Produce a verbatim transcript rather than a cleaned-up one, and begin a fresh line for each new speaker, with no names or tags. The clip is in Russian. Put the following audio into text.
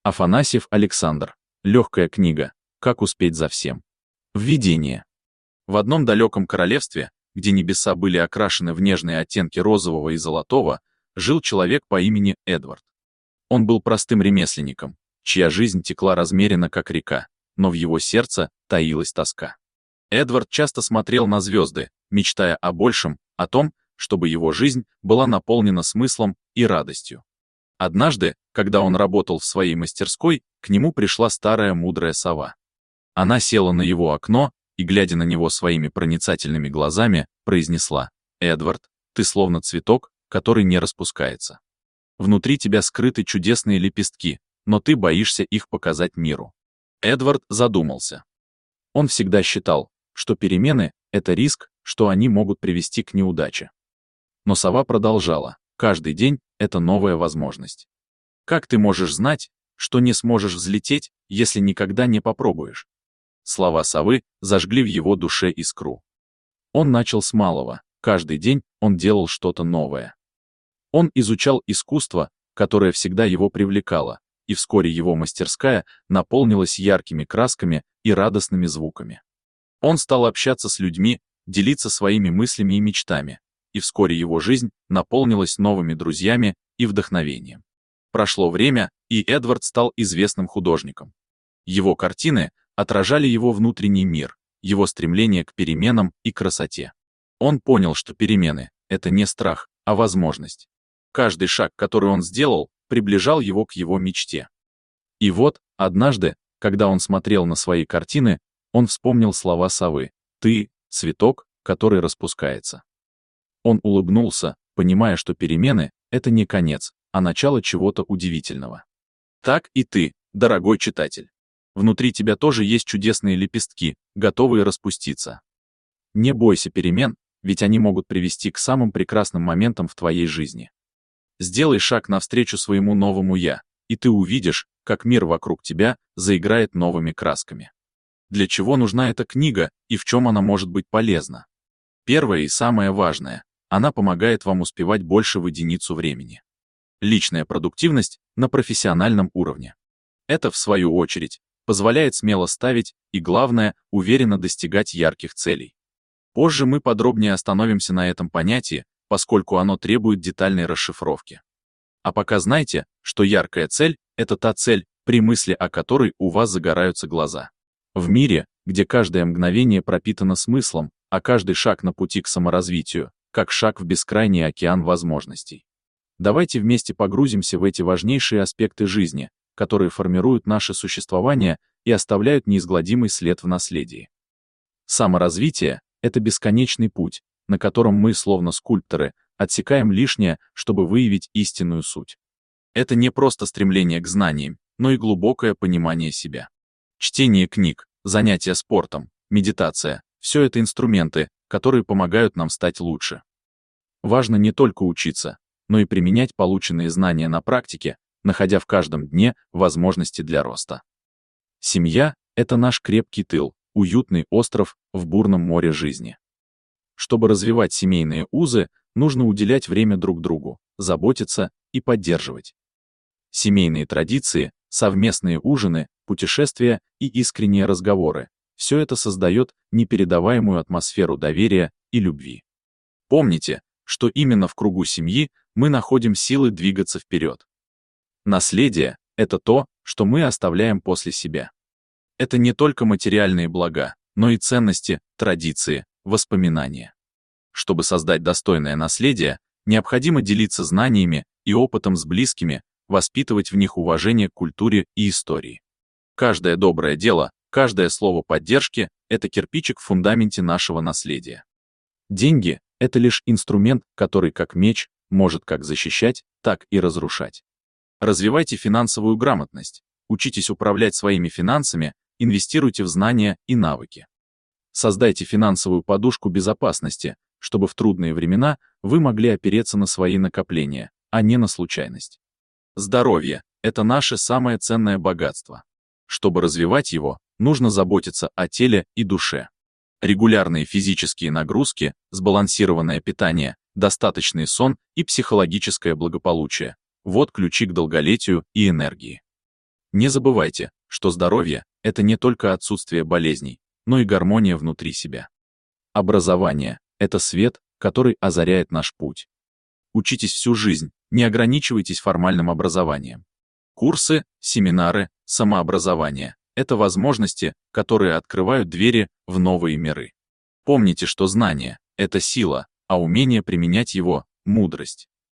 Афанасьев Александр. Легкая книга. Как успеть за всем. Введение. В одном далеком королевстве, где небеса были окрашены в нежные оттенки розового и золотого, жил человек по имени Эдвард. Он был простым ремесленником, чья жизнь текла размеренно, как река, но в его сердце таилась тоска. Эдвард часто смотрел на звезды, мечтая о большем, о том, чтобы его жизнь была наполнена смыслом и радостью. Однажды, когда он работал в своей мастерской, к нему пришла старая мудрая сова. Она села на его окно и, глядя на него своими проницательными глазами, произнесла: «Эдвард, ты словно цветок, который не распускается. Внутри тебя скрыты чудесные лепестки, но ты боишься их показать миру». Эдвард задумался. Он всегда считал, что перемены — это риск, что они могут привести к неудаче. Но сова продолжала: «Каждый день — это новая возможность. Как ты можешь знать, что не сможешь взлететь, если никогда не попробуешь?» Слова совы зажгли в его душе искру. Он начал с малого, каждый день он делал что-то новое. Он изучал искусство, которое всегда его привлекало, и вскоре его мастерская наполнилась яркими красками и радостными звуками. Он стал общаться с людьми, делиться своими мыслями и мечтами, и вскоре его жизнь наполнилась новыми друзьями и вдохновением. Прошло время, и Эдвард стал известным художником. Его картины отражали его внутренний мир, его стремление к переменам и красоте. Он понял, что перемены — это не страх, а возможность. Каждый шаг, который он сделал, приближал его к его мечте. И вот, однажды, когда он смотрел на свои картины, он вспомнил слова совы: «Ты — цветок, который распускается». Он улыбнулся, понимая, что перемены — это не конец, а начало чего-то удивительного. Так и ты, дорогой читатель. Внутри тебя тоже есть чудесные лепестки, готовые распуститься. Не бойся перемен, ведь они могут привести к самым прекрасным моментам в твоей жизни. Сделай шаг навстречу своему новому «я», и ты увидишь, как мир вокруг тебя заиграет новыми красками. Для чего нужна эта книга и в чем она может быть полезна? Первое и самое важное — она помогает вам успевать больше в единицу времени. Личная продуктивность на профессиональном уровне. Это, в свою очередь, позволяет смело ставить и, главное, уверенно достигать ярких целей. Позже мы подробнее остановимся на этом понятии, поскольку оно требует детальной расшифровки. А пока знайте, что яркая цель — это та цель, при мысли о которой у вас загораются глаза. В мире, где каждое мгновение пропитано смыслом, а каждый шаг на пути к саморазвитию, как шаг в бескрайний океан возможностей. Давайте вместе погрузимся в эти важнейшие аспекты жизни, которые формируют наше существование и оставляют неизгладимый след в наследии. Саморазвитие — это бесконечный путь, на котором мы, словно скульпторы, отсекаем лишнее, чтобы выявить истинную суть. Это не просто стремление к знаниям, но и глубокое понимание себя. Чтение книг, занятия спортом, медитация — все это инструменты, которые помогают нам стать лучше. Важно не только учиться, но и применять полученные знания на практике, находя в каждом дне возможности для роста. Семья — это наш крепкий тыл, уютный остров в бурном море жизни. Чтобы развивать семейные узы, нужно уделять время друг другу, заботиться и поддерживать. Семейные традиции, совместные ужины, путешествия и искренние разговоры — все это создает непередаваемую атмосферу доверия и любви. Помните, что именно в кругу семьи мы находим силы двигаться вперед. Наследие — это то, что мы оставляем после себя. Это не только материальные блага, но и ценности, традиции, воспоминания. Чтобы создать достойное наследие, необходимо делиться знаниями и опытом с близкими, воспитывать в них уважение к культуре и истории. Каждое доброе дело, каждое слово поддержки — это кирпичик в фундаменте нашего наследия. Деньги — это лишь инструмент, который, как меч, может как защищать, так и разрушать. Развивайте финансовую грамотность, учитесь управлять своими финансами, инвестируйте в знания и навыки. Создайте финансовую подушку безопасности, чтобы в трудные времена вы могли опереться на свои накопления, а не на случайность. Здоровье — это наше самое ценное богатство. Чтобы развивать его, нужно заботиться о теле и душе. Регулярные физические нагрузки, сбалансированное питание, достаточный сон и психологическое благополучие — вот ключи к долголетию и энергии. Не забывайте, что здоровье – это не только отсутствие болезней, но и гармония внутри себя. Образование – это свет, который озаряет наш путь. Учитесь всю жизнь, не ограничивайтесь формальным образованием. Курсы, семинары, самообразование – это возможности, которые открывают двери в новые миры. Помните, что знание – это сила, а умение применять его – мудрость.